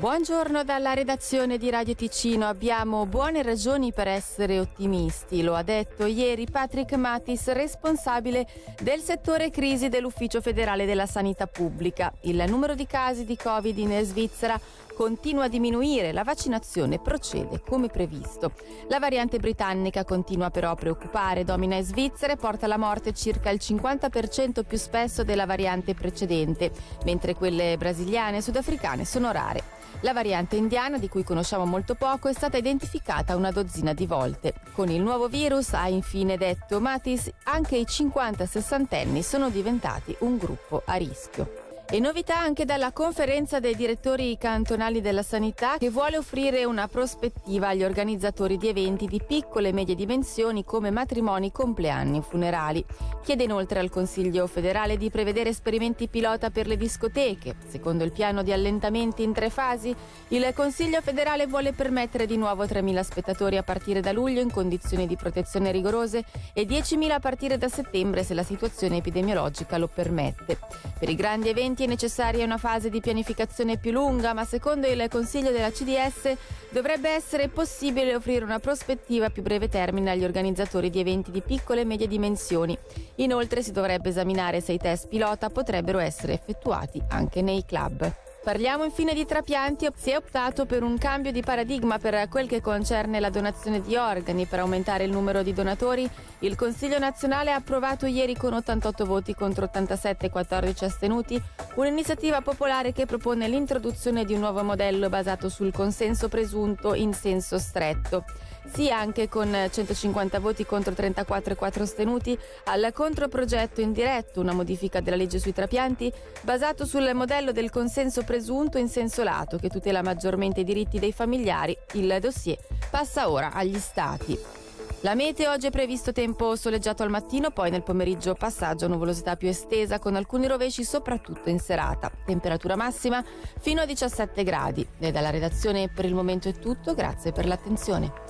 Buongiorno dalla redazione di Radio Ticino. Abbiamo buone ragioni per essere ottimisti, lo ha detto ieri Patrick Matis, responsabile del settore crisi dell'Ufficio federale della sanità pubblica. Il numero di casi di Covid in Svizzera continua a diminuire, la vaccinazione procede come previsto. La variante britannica continua però a preoccupare, domina in Svizzera e porta alla morte circa il 50% più spesso della variante precedente, mentre quelle brasiliane e sudafricane sono rare. La variante indiana, di cui conosciamo molto poco, è stata identificata una dozzina di volte. Con il nuovo virus, ha infine detto Matis, anche i 50-60enni sono diventati un gruppo a rischio. E novità anche dalla conferenza dei direttori cantonali della sanità, che vuole offrire una prospettiva agli organizzatori di eventi di piccole e medie dimensioni come matrimoni, compleanni o funerali. Chiede inoltre al Consiglio federale di prevedere esperimenti pilota per le discoteche. Secondo il piano di allentamenti in 3 fasi, il Consiglio federale vuole permettere di nuovo 3.000 spettatori a partire da luglio in condizioni di protezione rigorose e 10.000 a partire da settembre se la situazione epidemiologica lo permette. Per i grandi eventi è necessaria una fase di pianificazione più lunga, ma secondo il Consiglio della CDS dovrebbe essere possibile offrire una prospettiva a più breve termine agli organizzatori di eventi di piccole e medie dimensioni. Inoltre si dovrebbe esaminare se i test pilota potrebbero essere effettuati anche nei club. Parliamo infine di trapianti. Si è optato per un cambio di paradigma per quel che concerne la donazione di organi. Per aumentare il numero di donatori, il Consiglio nazionale ha approvato ieri con 88 voti contro 87 e 14 astenuti un'iniziativa popolare che propone l'introduzione di un nuovo modello basato sul consenso presunto in senso stretto. Sì, anche con 150 voti contro 34 e 4 astenuti, al controprogetto indiretto, una modifica della legge sui trapianti basato sul modello del consenso presunto in senso lato che tutela maggiormente i diritti dei familiari. Il dossier passa ora agli stati. La meteo: oggi è previsto tempo soleggiato al mattino, poi nel pomeriggio passaggio a nuvolosità più estesa con alcuni rovesci soprattutto in serata. Temperatura massima fino a 17 gradi. E dalla redazione per il momento è tutto, grazie per l'attenzione.